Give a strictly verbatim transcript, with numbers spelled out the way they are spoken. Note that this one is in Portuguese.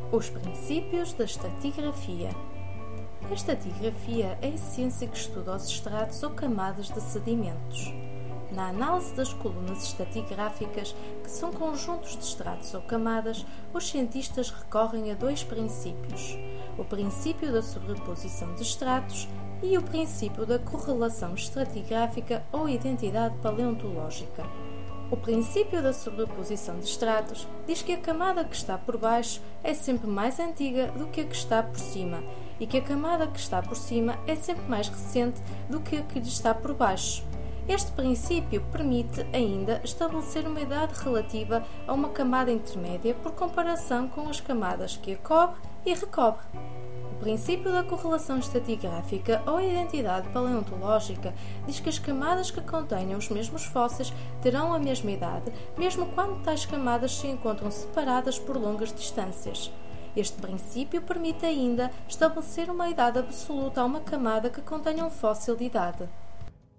Os princípios da estratigrafia. A estratigrafia é a ciência que estuda os estratos ou camadas de sedimentos. Na análise das colunas estratigráficas, que são conjuntos de estratos ou camadas, os cientistas recorrem a dois princípios: o princípio da sobreposição de estratos e o princípio da correlação estratigráfica ou identidade paleontológica. O princípio da sobreposição de estratos diz que a camada que está por baixo é sempre mais antiga do que a que está por cima e que a camada que está por cima é sempre mais recente do que a que lhe está por baixo. Este princípio permite ainda estabelecer uma idade relativa a uma camada intermédia por comparação com as camadas que a cobre e recobre. O princípio da correlação estratigráfica ou identidade paleontológica diz que as camadas que contenham os mesmos fósseis terão a mesma idade, mesmo quando tais camadas se encontram separadas por longas distâncias. Este princípio permite ainda estabelecer uma idade absoluta a uma camada que contenha um fóssil de idade.